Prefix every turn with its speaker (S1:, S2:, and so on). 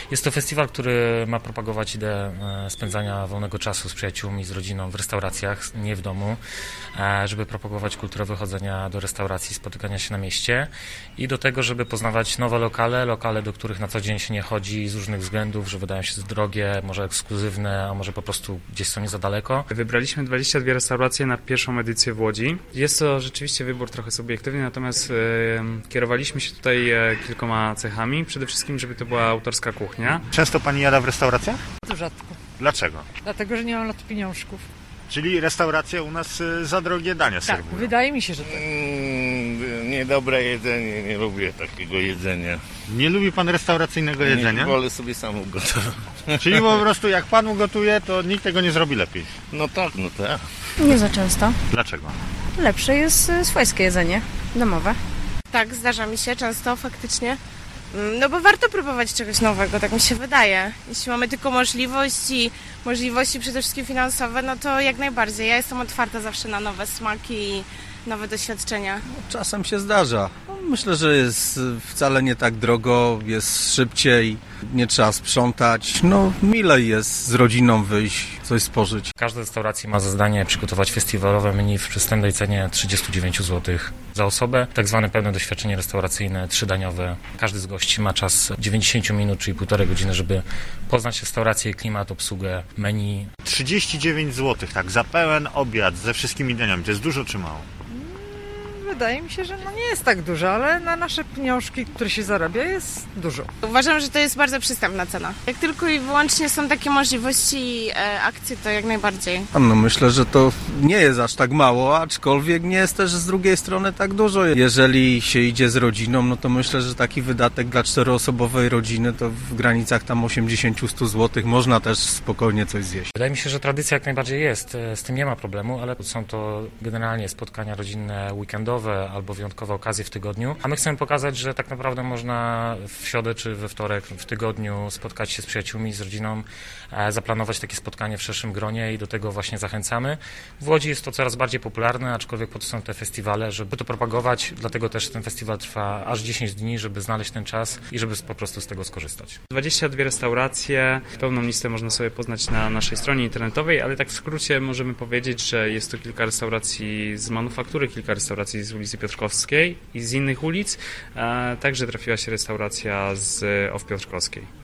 S1: Jest to festiwal, który ma propagować ideę spędzania wolnego czasu z przyjaciółmi, z rodziną w restauracjach, nie w domu, żeby propagować kulturę wychodzenia do restauracji, spotykania się na mieście i do tego, żeby poznawać nowe lokale, do których na co dzień się nie chodzi z różnych względów, że wydają się drogie, może ekskluzywne, a może po prostu gdzieś są nie za daleko.
S2: Wybraliśmy 22 restauracje na pierwszą edycję w Łodzi. Jest to rzeczywiście wybór trochę subiektywny, natomiast kierowaliśmy się tutaj kilkoma cechami. Przede wszystkim, żeby to była autorska kuchnia.
S3: Często pani jada w restauracjach?
S4: To rzadko.
S3: Dlaczego?
S4: Dlatego, że nie mam na to pieniążków.
S3: Czyli restauracje u nas za drogie dania
S4: Tak,
S3: serwują.
S4: wydaje mi się, że tak.
S5: Niedobre jedzenie, nie lubię takiego jedzenia.
S3: Nie lubi pan restauracyjnego jedzenia?
S5: Nie, wolę sobie sam ugotować.
S3: Czyli po prostu jak pan ugotuje, to nikt tego nie zrobi lepiej.
S5: No tak.
S6: Nie za często.
S3: Dlaczego?
S6: Lepsze jest swojskie jedzenie, domowe.
S7: Tak, zdarza mi się często faktycznie. No bo warto próbować czegoś nowego, tak mi się wydaje. Jeśli mamy tylko możliwości przede wszystkim finansowe, no to jak najbardziej. Ja jestem otwarta zawsze na nowe smaki i nowe doświadczenia.
S8: Czasem się zdarza. Myślę, że jest wcale nie tak drogo, jest szybciej, nie trzeba sprzątać. Milej jest z rodziną wyjść, coś spożyć.
S1: Każda restauracja ma za zadanie przygotować festiwalowe menu w przystępnej cenie 39 zł za osobę. Tak zwane pełne doświadczenie restauracyjne, 3-daniowe. Każdy z gości ma czas 90 minut, czyli 1,5 godziny, żeby poznać restaurację, klimat, obsługę, menu.
S3: 39 zł, tak, za pełen obiad ze wszystkimi daniami. To jest dużo czy mało?
S4: Wydaje mi się, że nie jest tak dużo, ale na nasze pieniążki, które się zarabia, jest dużo.
S7: Uważam, że to jest bardzo przystępna cena. Jak tylko i wyłącznie są takie możliwości akcji, to jak najbardziej.
S8: Myślę, że to nie jest aż tak mało, aczkolwiek nie jest też z drugiej strony tak dużo. Jeżeli się idzie z rodziną, to myślę, że taki wydatek dla 4-osobowej rodziny to w granicach tam 80-100 zł można też spokojnie coś zjeść.
S1: Wydaje mi się, że tradycja jak najbardziej jest, z tym nie ma problemu, ale są to generalnie spotkania rodzinne, weekendowe albo wyjątkowe okazje w tygodniu, a my chcemy pokazać, że tak naprawdę można w środę czy we wtorek w tygodniu spotkać się z przyjaciółmi, z rodziną, zaplanować takie spotkanie w szerszym gronie i do tego właśnie zachęcamy. W Łodzi jest to coraz bardziej popularne, aczkolwiek po to są te festiwale, żeby to propagować, dlatego też ten festiwal trwa aż 10 dni, żeby znaleźć ten czas i żeby po prostu z tego skorzystać.
S2: 22 restauracje, pełną listę można sobie poznać na naszej stronie internetowej, ale tak w skrócie możemy powiedzieć, że jest to kilka restauracji z manufaktury, kilka restauracji z ulicy Piotrkowskiej i z innych ulic. Także trafiła się restauracja z OFF Piotrkowskiej.